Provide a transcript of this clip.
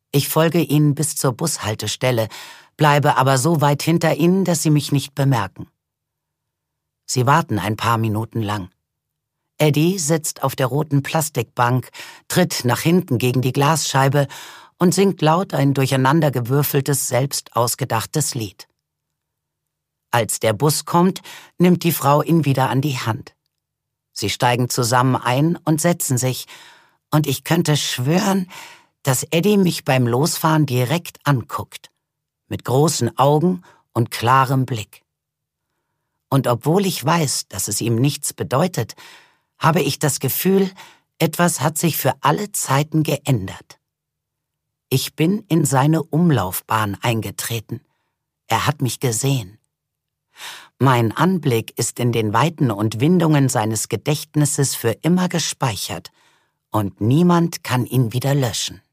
Ich folge ihnen bis zur Bushaltestelle, bleibe aber so weit hinter ihnen, dass sie mich nicht bemerken. Sie warten ein paar Minuten lang. Eddie sitzt auf der roten Plastikbank, tritt nach hinten gegen die Glasscheibe und singt laut ein durcheinandergewürfeltes, selbst ausgedachtes Lied. Als der Bus kommt, nimmt die Frau ihn wieder an die Hand. Sie steigen zusammen ein und setzen sich, und ich könnte schwören, dass Eddie mich beim Losfahren direkt anguckt, mit großen Augen und klarem Blick. Und obwohl ich weiß, dass es ihm nichts bedeutet, habe ich das Gefühl, etwas hat sich für alle Zeiten geändert. Ich bin in seine Umlaufbahn eingetreten. Er hat mich gesehen. Mein Anblick ist in den Weiten und Windungen seines Gedächtnisses für immer gespeichert, und niemand kann ihn wieder löschen.